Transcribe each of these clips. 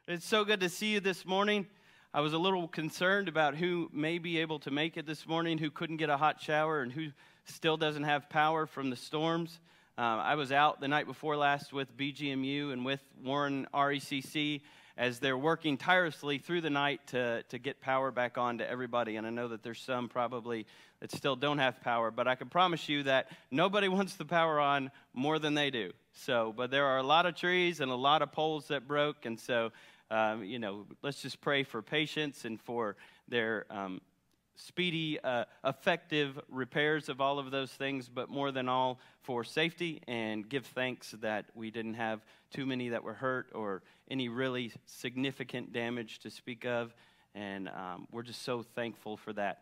It's so good to see you this morning. I was a little concerned about who may be able to make it this morning, who couldn't get a hot shower, and who still doesn't have power from the storms. I was out the night before last with BGMU and with Warren RECC as they're working tirelessly through the night to get power back on to everybody. And I know that there's some probably that still don't have power, but I can promise you that nobody wants the power on more than they do. But there are a lot of trees and a lot of poles that broke, and so let's just pray for patience and for their speedy, effective repairs of all of those things, but more than all, for safety, and give thanks that we didn't have too many that were hurt or any really significant damage to speak of, and we're just so thankful for that.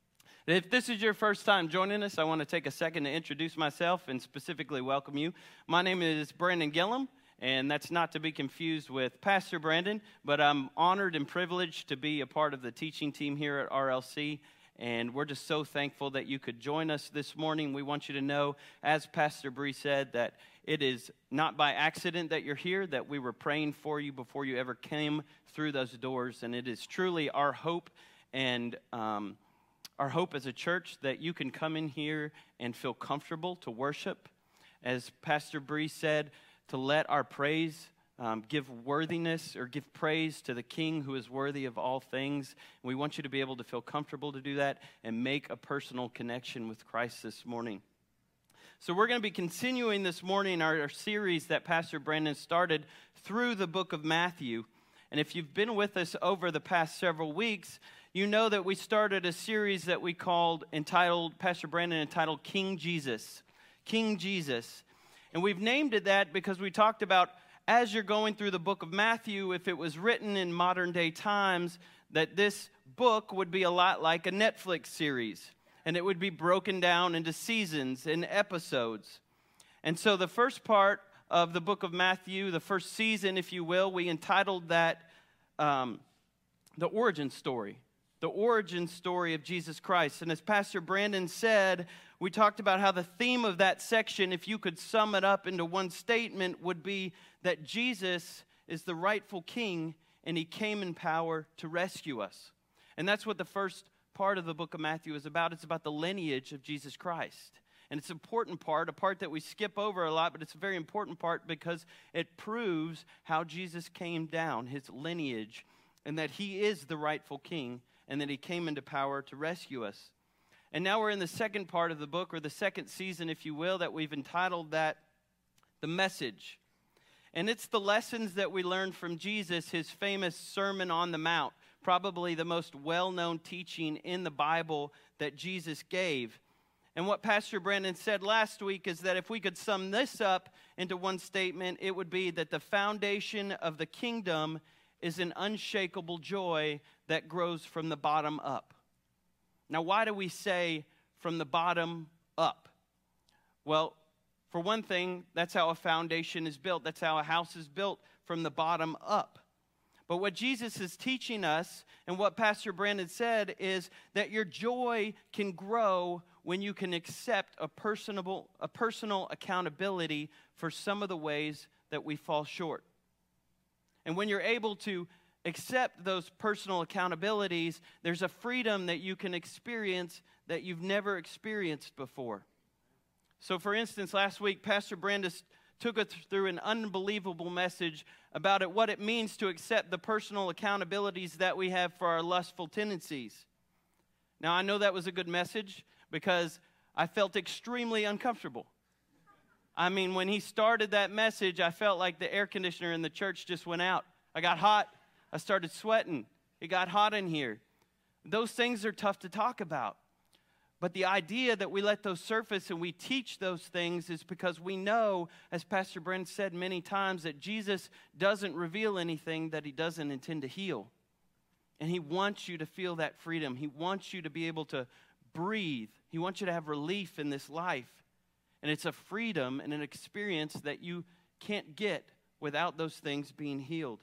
If this is your first time joining us, I want to take a second to introduce myself and specifically welcome you. My name is Brandon Gillum. And that's not to be confused with Pastor Brandon, but I'm honored and privileged to be a part of the teaching team here at RLC, and we're just so thankful that you could join us this morning. We want you to know, as Pastor Bree said, that it is not by accident that you're here, that we were praying for you before you ever came through those doors, and it is truly our hope and our hope as a church that you can come in here and feel comfortable to worship. As Pastor Bree said, to let our praise give worthiness or give praise to the King who is worthy of all things. And we want you to be able to feel comfortable to do that and make a personal connection with Christ this morning. So we're going to be continuing this morning our series that Pastor Brandon started through the book of Matthew. And if you've been with us over the past several weeks, you know that we started a series that we Pastor Brandon entitled King Jesus. King Jesus. And we've named it that because we talked about, as you're going through the book of Matthew, if it was written in modern day times, that this book would be a lot like a Netflix series. And it would be broken down into seasons and episodes. And so the first part of the book of Matthew, the first season, if you will, we entitled that the origin story. The origin story of Jesus Christ. And as Pastor Brandon said, we talked about how the theme of that section, if you could sum it up into one statement, would be that Jesus is the rightful king and he came in power to rescue us. And that's what the first part of the book of Matthew is about. It's about the lineage of Jesus Christ. And it's an important part, a part that we skip over a lot, but it's a very important part because it proves how Jesus came down, his lineage, and that he is the rightful king and that he came into power to rescue us. And now we're in the second part of the book, or the second season, if you will, that we've entitled that The Message. And it's the lessons that we learned from Jesus, his famous Sermon on the Mount, probably the most well-known teaching in the Bible that Jesus gave. And what Pastor Brandon said last week is that if we could sum this up into one statement, it would be that the foundation of the kingdom is an unshakable joy that grows from the bottom up. Now, why do we say from the bottom up? Well, for one thing, that's how a foundation is built. That's how a house is built, from the bottom up. But what Jesus is teaching us, and what Pastor Brandon said, is that your joy can grow when you can accept a personal accountability for some of the ways that we fall short. And when you're able to accept those personal accountabilities, there's a freedom that you can experience that you've never experienced before. So for instance, last week, Pastor Brandis took us through an unbelievable message about what it means to accept the personal accountabilities that we have for our lustful tendencies. Now, I know that was a good message because I felt extremely uncomfortable. I mean, when he started that message, I felt like the air conditioner in the church just went out. I got hot. I started sweating. It got hot in here. Those things are tough to talk about. But the idea that we let those surface and we teach those things is because we know, as Pastor Brent said many times, that Jesus doesn't reveal anything that he doesn't intend to heal. And he wants you to feel that freedom. He wants you to be able to breathe. He wants you to have relief in this life. And it's a freedom and an experience that you can't get without those things being healed.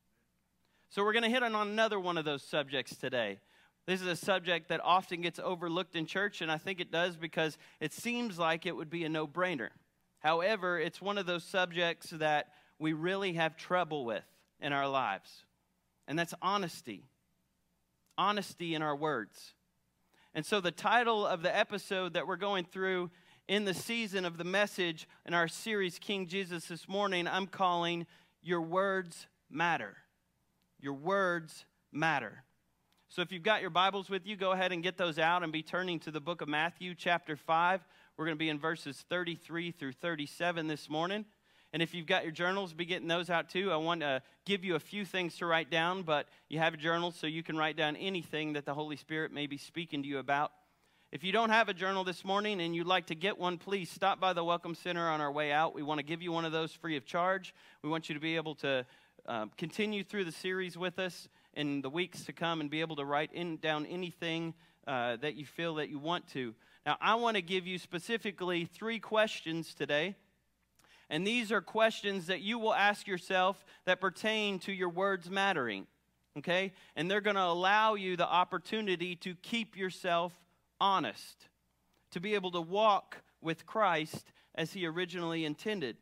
So we're going to hit on another one of those subjects today. This is a subject that often gets overlooked in church, and I think it does because it seems like it would be a no-brainer. However, it's one of those subjects that we really have trouble with. in our lives, and that's honesty. Honesty in our words. And so the title of the episode that we're going through in the season of the message in our series, King Jesus, this morning, I'm calling Your Words Matter. Your words matter. So if you've got your Bibles with you, go ahead and get those out and be turning to the book of Matthew, chapter 5. We're going to be in verses 33 through 37 this morning. And if you've got your journals, be getting those out too. I want to give you a few things to write down, but you have a journal so you can write down anything that the Holy Spirit may be speaking to you about. If you don't have a journal this morning and you'd like to get one, please stop by the Welcome Center on our way out. We want to give you one of those free of charge. We want you to be able to continue through the series with us in the weeks to come and be able to write down anything that you feel that you want to. Now, I want to give you specifically 3 questions today. And these are questions that you will ask yourself that pertain to your words mattering, okay? And they're going to allow you the opportunity to keep yourself honest, to be able to walk with Christ as he originally intended.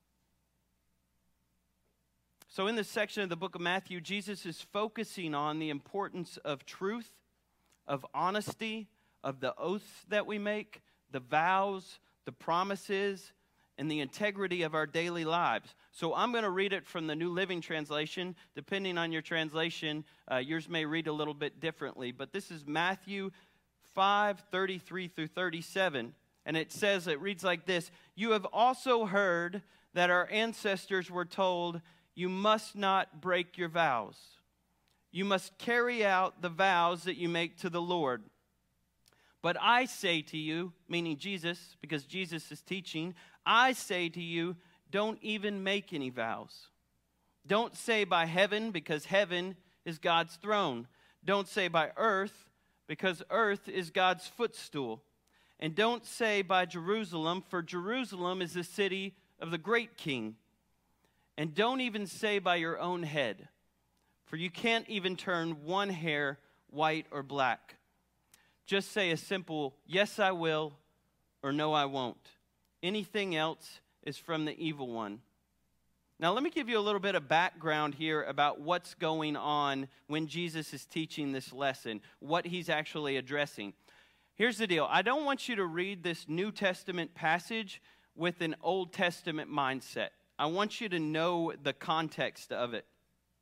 So in this section of the book of Matthew, Jesus is focusing on the importance of truth, of honesty, of the oaths that we make, the vows, the promises, and the integrity of our daily lives. So I'm going to read it from the New Living Translation. Depending on your translation, yours may read a little bit differently. But this is Matthew 5:33 through 37. And it reads like this: "You have also heard that our ancestors were told, 'You must not break your vows. You must carry out the vows that you make to the Lord.' But I say to you," meaning Jesus, because Jesus is teaching, "I say to you, don't even make any vows. Don't say by heaven, because heaven is God's throne. Don't say by earth, because earth is God's footstool. And don't say by Jerusalem, for Jerusalem is the city of the great king. And don't even say by your own head, for you can't even turn one hair white or black. Just say a simple, 'Yes, I will,' or 'No, I won't.' Anything else is from the evil one." Now, let me give you a little bit of background here about what's going on when Jesus is teaching this lesson, what he's actually addressing. Here's the deal. I don't want you to read this New Testament passage with an Old Testament mindset. I want you to know the context of it.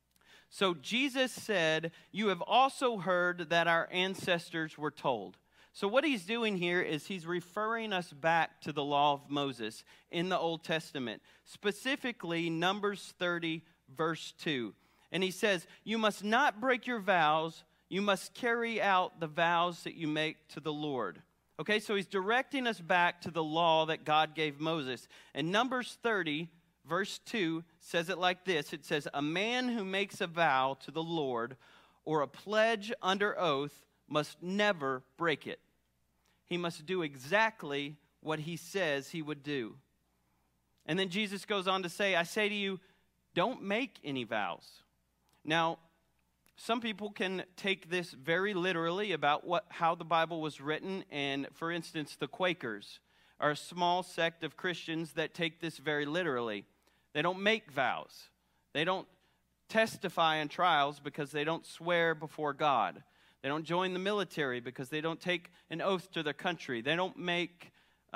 So Jesus said, "You have also heard that our ancestors were told." So what he's doing here is he's referring us back to the law of Moses in the Old Testament, specifically Numbers 30, verse 2. And he says, "You must not break your vows. You must carry out the vows that you make to the Lord." Okay, so he's directing us back to the law that God gave Moses. And Numbers 30, verse 2 says it like this. It says, "A man who makes a vow to the Lord or a pledge under oath must never break it. He must do exactly what he says he would do." And then Jesus goes on to say, "I say to you, don't make any vows." Now, some people can take this very literally about how the Bible was written. And for instance, the Quakers are a small sect of Christians that take this very literally. They don't make vows. They don't testify in trials because they don't swear before God. They don't join the military because they don't take an oath to their country. They don't make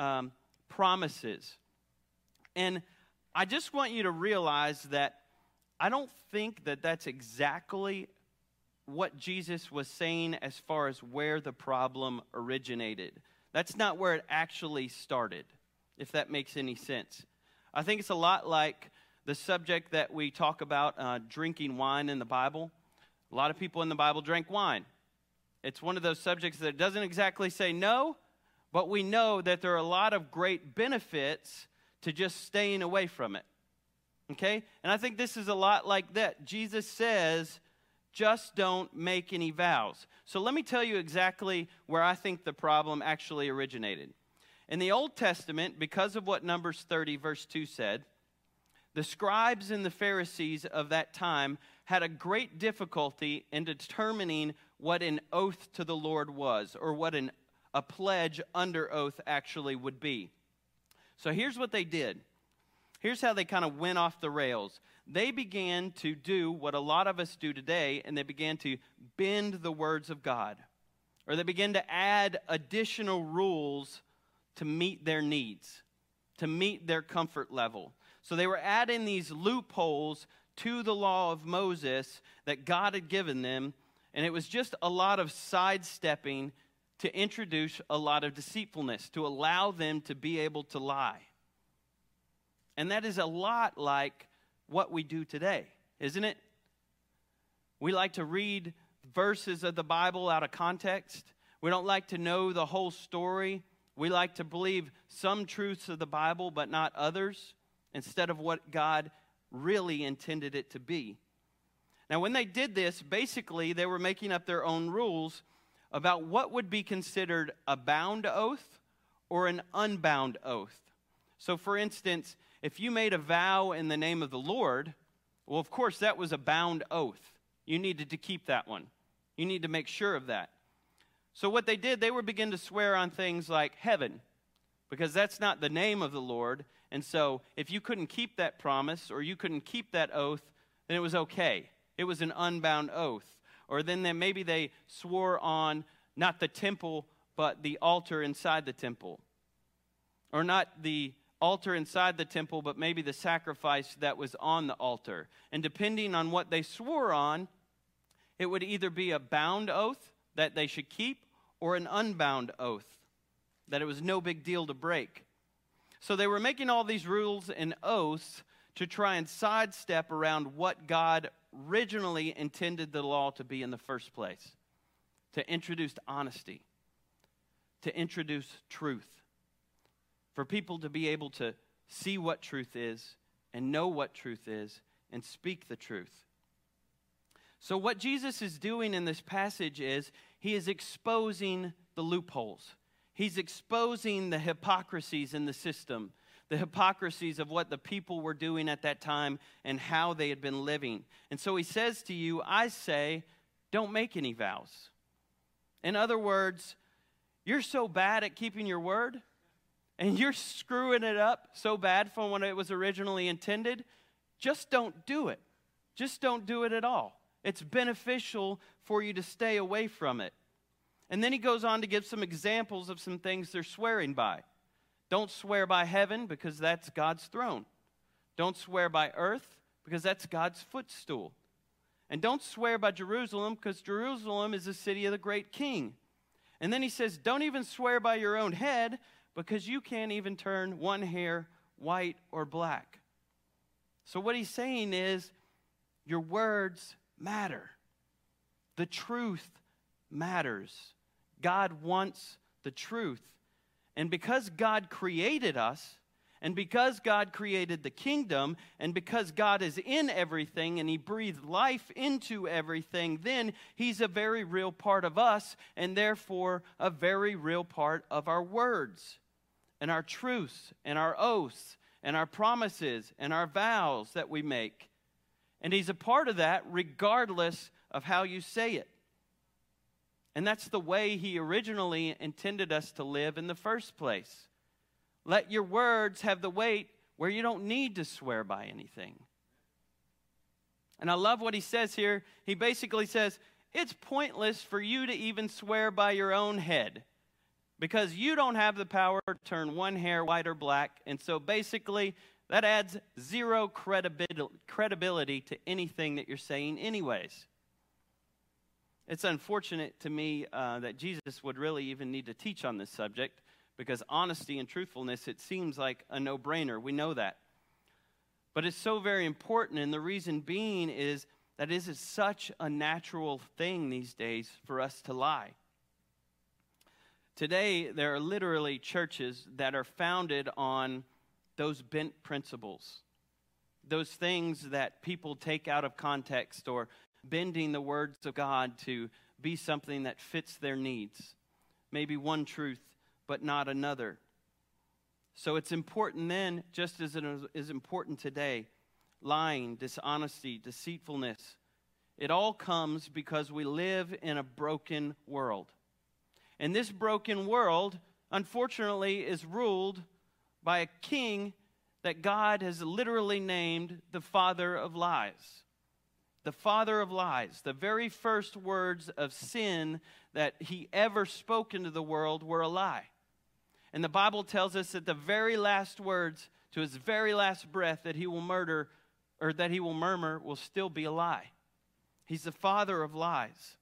promises. And I just want you to realize that I don't think that that's exactly what Jesus was saying as far as where the problem originated. That's not where it actually started, if that makes any sense. I think it's a lot like the subject that we talk about, drinking wine in the Bible. A lot of people in the Bible drank wine. It's one of those subjects that doesn't exactly say no, but we know that there are a lot of great benefits to just staying away from it. Okay? And I think this is a lot like that. Jesus says, just don't make any vows. So let me tell you exactly where I think the problem actually originated. In the Old Testament, because of what Numbers 30, verse 2 said, the scribes and the Pharisees of that time had a great difficulty in determining what an oath to the Lord was, or what a pledge under oath actually would be. So here's what they did. Here's how they kind of went off the rails. They began to do what a lot of us do today, and they began to bend the words of God. Or they began to add additional rules to meet their needs, to meet their comfort level. So they were adding these loopholes to the law of Moses that God had given them, and it was just a lot of sidestepping to introduce a lot of deceitfulness, to allow them to be able to lie. And that is a lot like what we do today, isn't it? We like to read verses of the Bible out of context. We don't like to know the whole story. We like to believe some truths of the Bible, but not others, instead of what God really intended it to be. Now, when they did this, basically, they were making up their own rules about what would be considered a bound oath or an unbound oath. So, for instance, if you made a vow in the name of the Lord, well, of course, that was a bound oath. You needed to keep that one. You need to make sure of that. So what they did, they would begin to swear on things like heaven, because that's not the name of the Lord. And so if you couldn't keep that promise or you couldn't keep that oath, then it was okay. It was an unbound oath. Or then maybe they swore on not the temple, but the altar inside the temple. Or not the altar inside the temple, but maybe the sacrifice that was on the altar. And depending on what they swore on, it would either be a bound oath that they should keep or an unbound oath that it was no big deal to break. So they were making all these rules and oaths to try and sidestep around what God originally intended the law to be in the first place, to introduce honesty, to introduce truth, for people to be able to see what truth is and know what truth is and speak the truth. So what Jesus is doing in this passage is he is exposing the loopholes. He's exposing the hypocrisies in the system, the hypocrisies of what the people were doing at that time and how they had been living. And so he says to you, I say, don't make any vows. In other words, you're so bad at keeping your word, and you're screwing it up so bad from when it was originally intended, just don't do it. Just don't do it at all. It's beneficial for you to stay away from it. And then he goes on to give some examples of some things they're swearing by. Don't swear by heaven, because that's God's throne. Don't swear by earth, because that's God's footstool. And don't swear by Jerusalem, because Jerusalem is the city of the great king. And then he says, don't even swear by your own head, because you can't even turn one hair white or black. So what he's saying is, your words matter. The truth matters. God wants the truth. And because God created us, and because God created the kingdom, and because God is in everything, and he breathed life into everything, then he's a very real part of us, and therefore a very real part of our words, and our truths, and our oaths, and our promises, and our vows that we make. And he's a part of that regardless of how you say it. And that's the way he originally intended us to live in the first place. Let your words have the weight where you don't need to swear by anything. And I love what he says here. He basically says, it's pointless for you to even swear by your own head, because you don't have the power to turn one hair white or black. And so basically, that adds zero credibility to anything that you're saying anyways. It's unfortunate to me that Jesus would really even need to teach on this subject, because honesty and truthfulness, it seems like a no-brainer. We know that. But it's so very important, and the reason being is that it is such a natural thing these days for us to lie. Today, there are literally churches that are founded on those bent principles, those things that people take out of context, or bending the words of God to be something that fits their needs. Maybe one truth, but not another. So it's important then, just as it is important today, lying, dishonesty, deceitfulness. It all comes because we live in a broken world. And this broken world, unfortunately, is ruled by a king that God has literally named the father of lies. The father of lies. The very first words of sin that he ever spoke into the world were a lie. And the Bible tells us that the very last words to his very last breath that he will murder, or that he will murmur, will still be a lie. He's the father of lies.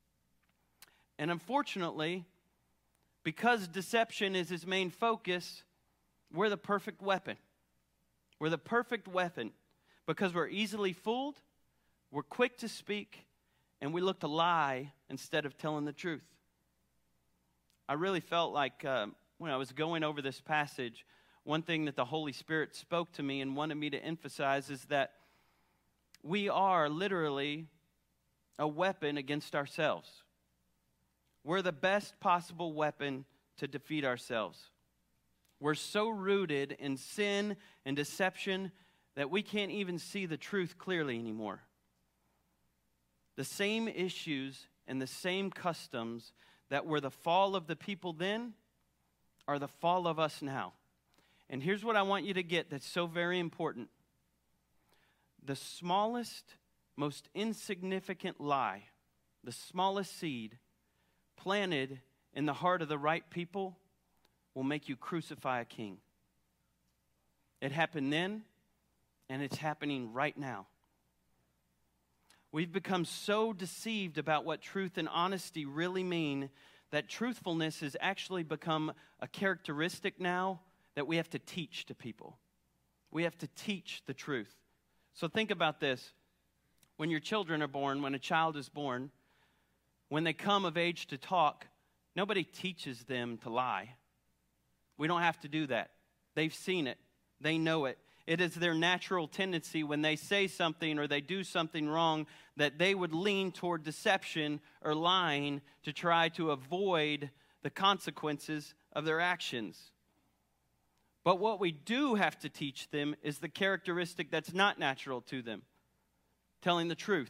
And unfortunately, because deception is his main focus, we're the perfect weapon. We're the perfect weapon because we're easily fooled, we're quick to speak, and we look to lie instead of telling the truth. I really felt like when I was going over this passage, one thing that the Holy Spirit spoke to me and wanted me to emphasize is that we are literally a weapon against ourselves. We're the best possible weapon to defeat ourselves. We're so rooted in sin and deception that we can't even see the truth clearly anymore. The same issues and the same customs that were the fall of the people then are the fall of us now. And here's what I want you to get that's so very important. The smallest, most insignificant lie, the smallest seed planted in the heart of the right people will make you crucify a king. It happened then, and it's happening right now. We've become so deceived about what truth and honesty really mean that truthfulness has actually become a characteristic now that we have to teach to people. We have to teach the truth. So think about this. When your children are born, when a child is born, when they come of age to talk, nobody teaches them to lie. We don't have to do that. They've seen it. They know it. It is their natural tendency when they say something or they do something wrong that they would lean toward deception or lying to try to avoid the consequences of their actions. But what we do have to teach them is the characteristic that's not natural to them. Telling the truth.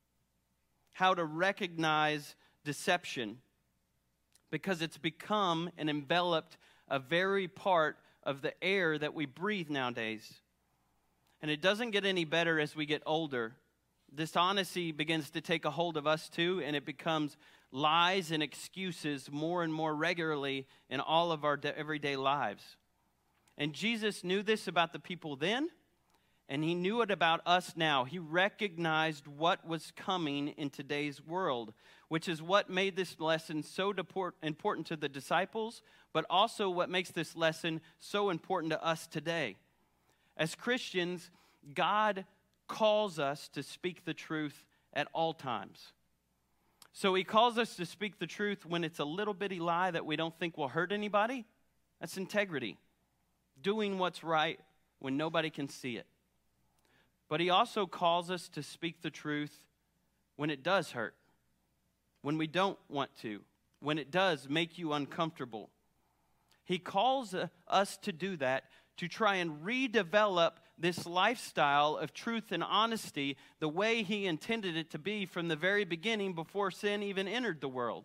How to recognize deception. Because it's become and enveloped a very part of the air that we breathe nowadays. And it doesn't get any better as we get older. Dishonesty begins to take a hold of us too, and it becomes lies and excuses more and more regularly in all of our everyday lives. And Jesus knew this about the people then, and he knew it about us now. He recognized what was coming in today's world, which is what made this lesson so important to the disciples, but also what makes this lesson so important to us today. As Christians, God calls us to speak the truth at all times. So he calls us to speak the truth when it's a little bitty lie that we don't think will hurt anybody. That's integrity. Doing what's right when nobody can see it. But he also calls us to speak the truth when it does hurt, when we don't want to, when it does make you uncomfortable. He calls us to do that, to try and redevelop this lifestyle of truth and honesty the way he intended it to be from the very beginning before sin even entered the world.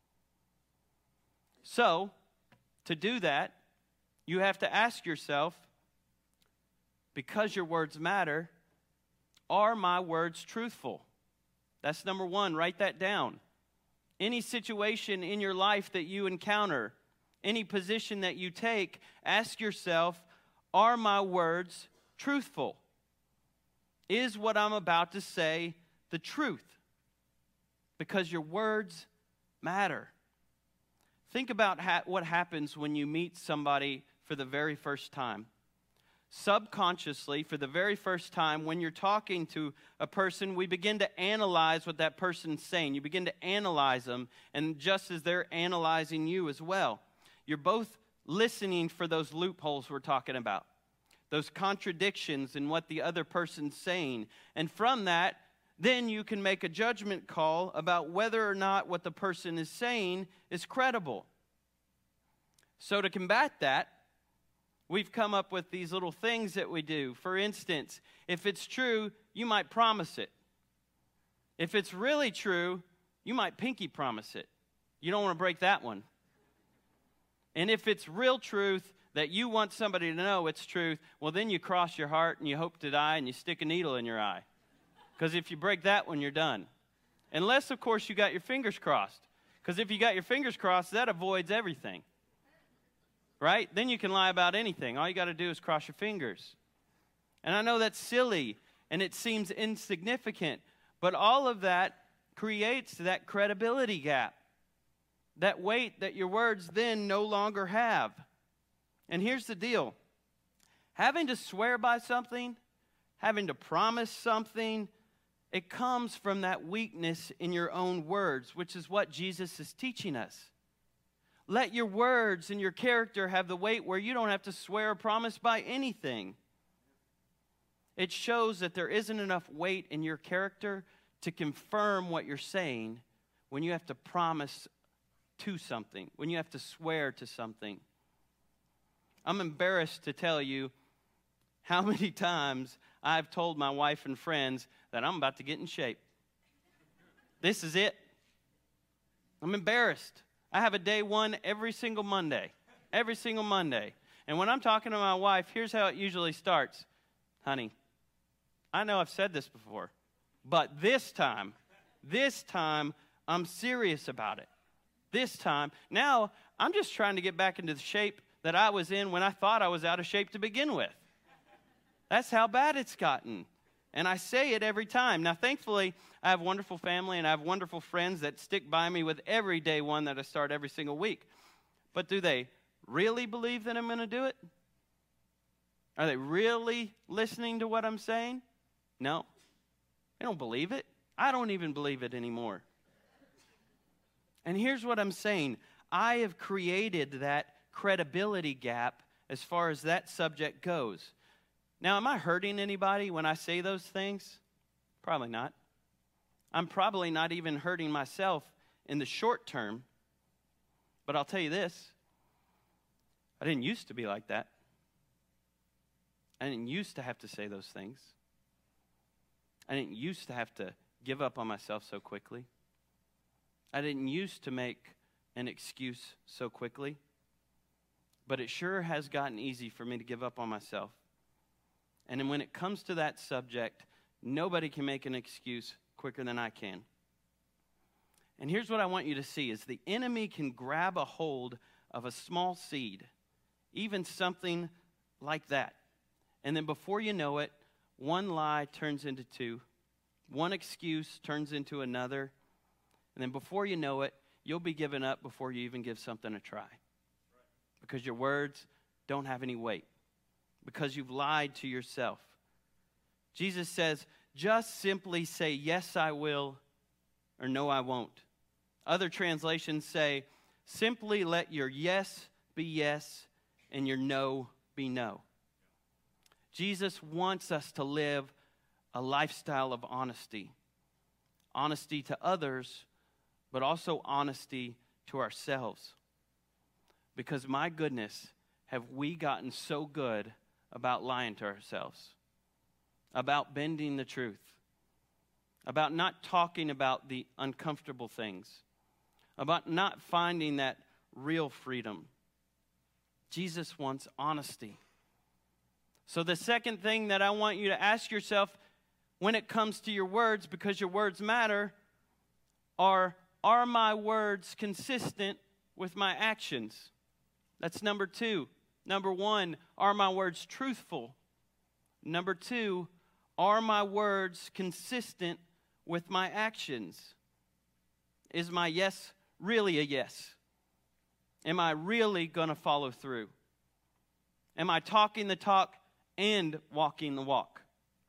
So, to do that, you have to ask yourself, because your words matter, are my words truthful? That's number one. Write that down. Any situation in your life that you encounter, any position that you take, ask yourself, are my words truthful? Is what I'm about to say the truth? Because your words matter. Think about what happens when you meet somebody for the very first time. Subconsciously, for the very first time, when you're talking to a person, we begin to analyze what that person's saying. You begin to analyze them, and just as they're analyzing you as well. You're both listening for those loopholes we're talking about, those contradictions in what the other person's saying. And from that, then you can make a judgment call about whether or not what the person is saying is credible. So to combat that, we've come up with these little things that we do. For instance, if it's true, you might promise it. If it's really true, you might pinky promise it. You don't want to break that one. And if it's real truth, that you want somebody to know it's truth, well, then you cross your heart and you hope to die and you stick a needle in your eye. Because if you break that one, you're done. Unless, of course, you got your fingers crossed. Because if you got your fingers crossed, that avoids everything. Right? Then you can lie about anything. All you got to do is cross your fingers. And I know that's silly and it seems insignificant, but all of that creates that credibility gap, that weight that your words then no longer have. And here's the deal. Having to swear by something, having to promise something, it comes from that weakness in your own words, which is what Jesus is teaching us. Let your words and your character have the weight where you don't have to swear or promise by anything. It shows that there isn't enough weight in your character to confirm what you're saying when you have to promise to something, when you have to swear to something. I'm embarrassed to tell you how many times I've told my wife and friends that I'm about to get in shape. This is it. I'm embarrassed. I have a day one every single Monday. Every single Monday. And when I'm talking to my wife, here's how it usually starts. Honey, I know I've said this before, but this time, I'm serious about it. This time. Now, I'm just trying to get back into the shape that I was in when I thought I was out of shape to begin with. That's how bad it's gotten. And I say it every time. Now, thankfully, I have a wonderful family and I have wonderful friends that stick by me with every day one that I start every single week. But do they really believe that I'm going to do it? Are they really listening to what I'm saying? No. They don't believe it. I don't even believe it anymore. And here's what I'm saying. I have created that credibility gap as far as that subject goes. Now, am I hurting anybody when I say those things? Probably not. I'm probably not even hurting myself in the short term. But I'll tell you this. I didn't used to be like that. I didn't used to have to say those things. I didn't used to have to give up on myself so quickly. I didn't used to make an excuse so quickly. But it sure has gotten easy for me to give up on myself. And then when it comes to that subject, nobody can make an excuse quicker than I can. And here's what I want you to see is the enemy can grab a hold of a small seed, even something like that. And then before you know it, one lie turns into two. One excuse turns into another. And then before you know it, you'll be giving up before you even give something a try. Because your words don't have any weight. Because you've lied to yourself. Jesus says, just simply say, yes, I will, or no, I won't. Other translations say, simply let your yes be yes and your no be no. Jesus wants us to live a lifestyle of honesty. Honesty to others, but also honesty to ourselves. Because my goodness, have we gotten so good about lying to ourselves, about bending the truth, about not talking about the uncomfortable things, about not finding that real freedom. Jesus wants honesty. So the second thing that I want you to ask yourself when it comes to your words, because your words matter, are my words consistent with my actions? That's number two. Number one, are my words truthful? Number two, are my words consistent with my actions? Is my yes really a yes? Am I really going to follow through? Am I talking the talk and walking the walk?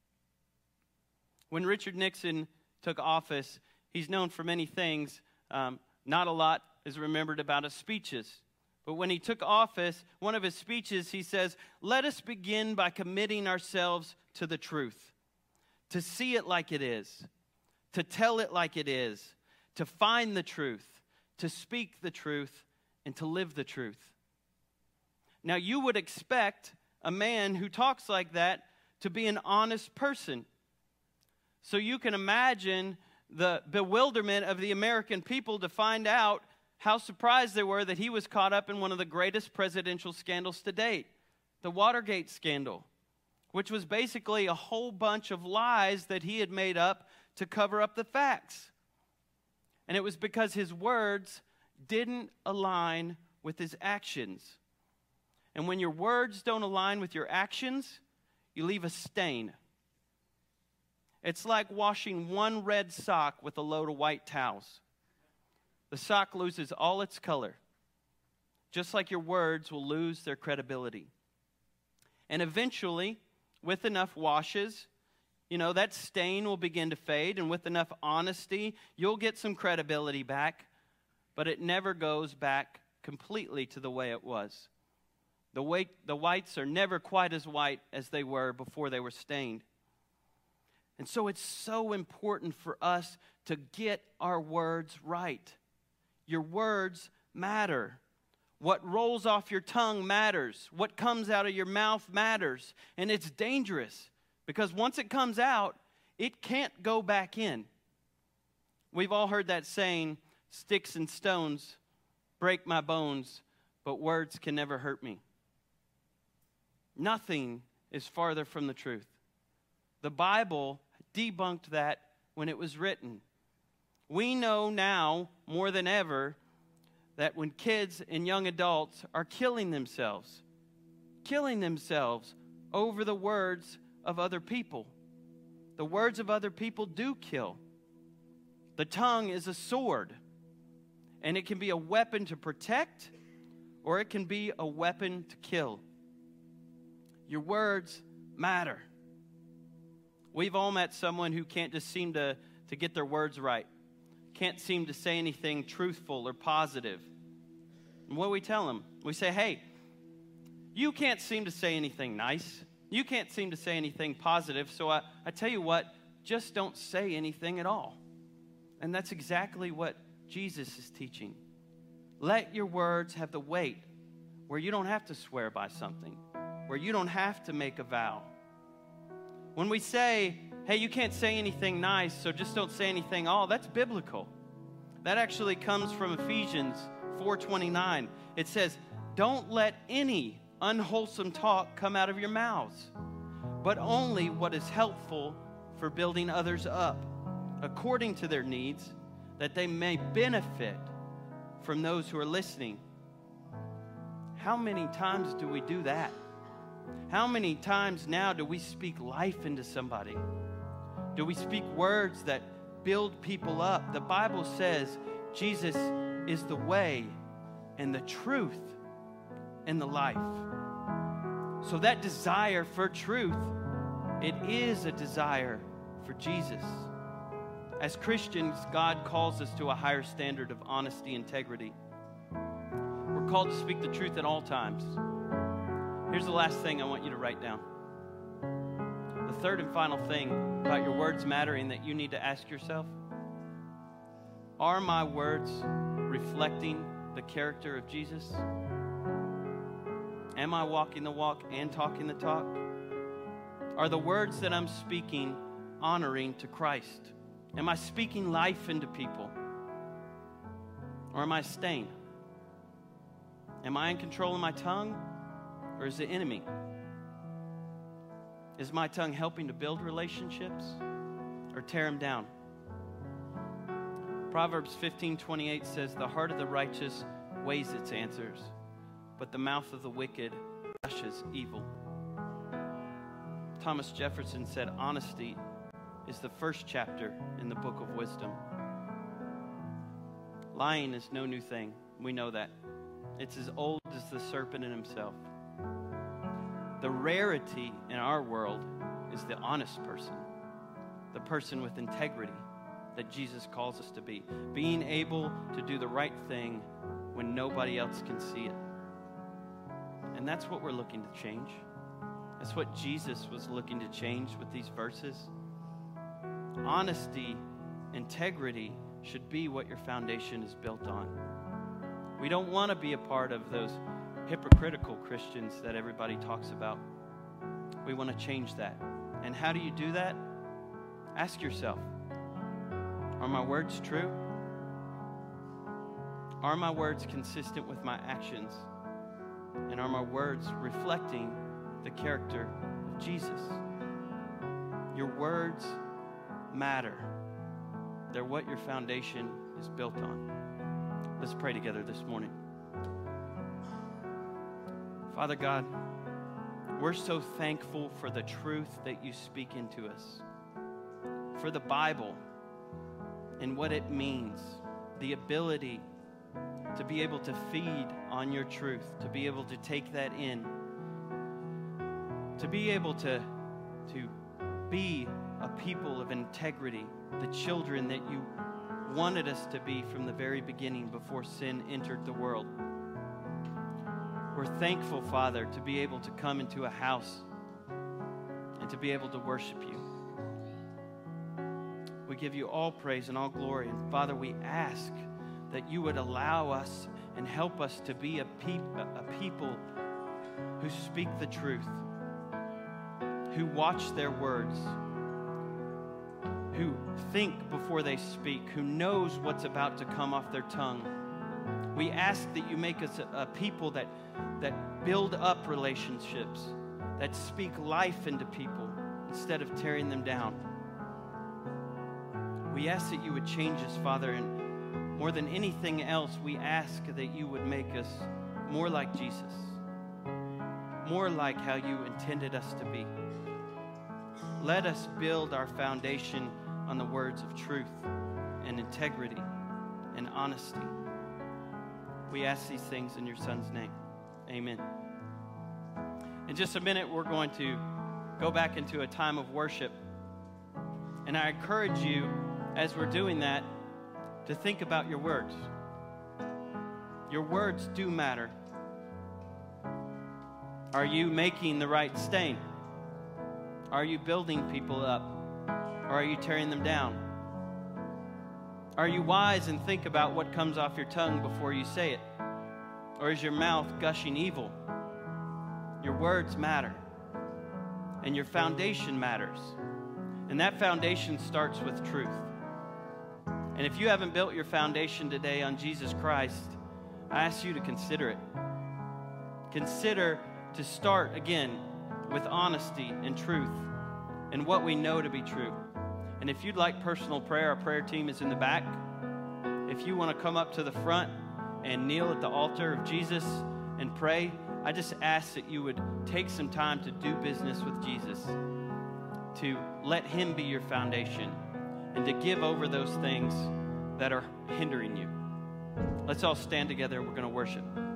When Richard Nixon took office, he's known for many things. Not a lot is remembered about his speeches. But when he took office, one of his speeches, he says, let us begin by committing ourselves to the truth, to see it like it is, to tell it like it is, to find the truth, to speak the truth, and to live the truth. Now, you would expect a man who talks like that to be an honest person. So you can imagine the bewilderment of the American people to find out how surprised they were that he was caught up in one of the greatest presidential scandals to date, the Watergate scandal, which was basically a whole bunch of lies that he had made up to cover up the facts. And it was because his words didn't align with his actions. And when your words don't align with your actions, you leave a stain. It's like washing one red sock with a load of white towels. The sock loses all its color, just like your words will lose their credibility. And eventually, with enough washes, that stain will begin to fade, and with enough honesty, you'll get some credibility back, but it never goes back completely to the way it was. The whites are never quite as white as they were before they were stained. And so it's so important for us to get our words right. Your words matter. What rolls off your tongue matters. What comes out of your mouth matters. And it's dangerous because once it comes out, it can't go back in. We've all heard that saying, sticks and stones break my bones, but words can never hurt me. Nothing is farther from the truth. The Bible debunked that when it was written. We know now more than ever that when kids and young adults are killing themselves over the words of other people. The words of other people do kill. The tongue is a sword, and it can be a weapon to protect, or it can be a weapon to kill. Your words matter. We've all met someone who can't just seem to get their words right. Can't seem to say anything truthful or positive. And what do we tell them? We say, hey, you can't seem to say anything nice. You can't seem to say anything positive. So I tell you what, just don't say anything at all. And that's exactly what Jesus is teaching. Let your words have the weight where you don't have to swear by something, where you don't have to make a vow. When we say, hey, you can't say anything nice, so just don't say anything at all, that's biblical. That actually comes from Ephesians 4:29. It says, don't let any unwholesome talk come out of your mouths, but only what is helpful for building others up, according to their needs, that they may benefit from those who are listening. How many times do we do that? How many times now do we speak life into somebody? Do we speak words that build people up? The Bible says Jesus is the way and the truth and the life. So that desire for truth, it is a desire for Jesus. As Christians, God calls us to a higher standard of honesty and integrity. We're called to speak the truth at all times. Here's the last thing I want you to write down. The third and final thing about your words mattering that you need to ask yourself: are my words reflecting the character of Jesus? Am I walking the walk and talking the talk? Are the words that I'm speaking honoring to Christ? Am I speaking life into people? Or am I staying? Am I in control of my tongue? Or is the enemy? Is my tongue helping to build relationships or tear them down? Proverbs 15:28 says, the heart of the righteous weighs its answers, but the mouth of the wicked gushes evil. Thomas Jefferson said, honesty is the first chapter in the book of wisdom. Lying is no new thing. We know that. It's as old as the serpent in himself. The rarity in our world is the honest person, the person with integrity that Jesus calls us to be, being able to do the right thing when nobody else can see it. And that's what we're looking to change. That's what Jesus was looking to change with these verses. Honesty, integrity should be what your foundation is built on. We don't want to be a part of those hypocritical Christians that everybody talks about. We want to change that. And how do you do that? Ask yourself, are my words true? Are my words consistent with my actions? And are my words reflecting the character of Jesus? Your words matter. They're what your foundation is built on. Let's pray together this morning. Father God, we're so thankful for the truth that you speak into us, for the Bible and what it means, the ability to be able to feed on your truth, to be able to take that in, to be able to be a people of integrity, the children that you wanted us to be from the very beginning before sin entered the world. We're thankful, Father, to be able to come into a house and to be able to worship you. We give you all praise and all glory. And Father, we ask that you would allow us and help us to be a people who speak the truth, who watch their words, who think before they speak, who knows what's about to come off their tongue. We ask that you make us a people that build up relationships, that speak life into people instead of tearing them down. We ask that you would change us, Father, and more than anything else, we ask that you would make us more like Jesus, more like how you intended us to be. Let us build our foundation on the words of truth and integrity and honesty. We ask these things in your Son's name. Amen. In just a minute, we're going to go back into a time of worship. And I encourage you, as we're doing that, to think about your words. Your words do matter. Are you making the right stain? Are you building people up? Or are you tearing them down? Are you wise and think about what comes off your tongue before you say it? Or is your mouth gushing evil? Your words matter. And your foundation matters. And that foundation starts with truth. And if you haven't built your foundation today on Jesus Christ, I ask you to consider it. Consider to start again with honesty and truth and what we know to be true. And if you'd like personal prayer, our prayer team is in the back. If you want to come up to the front and kneel at the altar of Jesus and pray, I just ask that you would take some time to do business with Jesus, to let him be your foundation, and to give over those things that are hindering you. Let's all stand together. We're going to worship.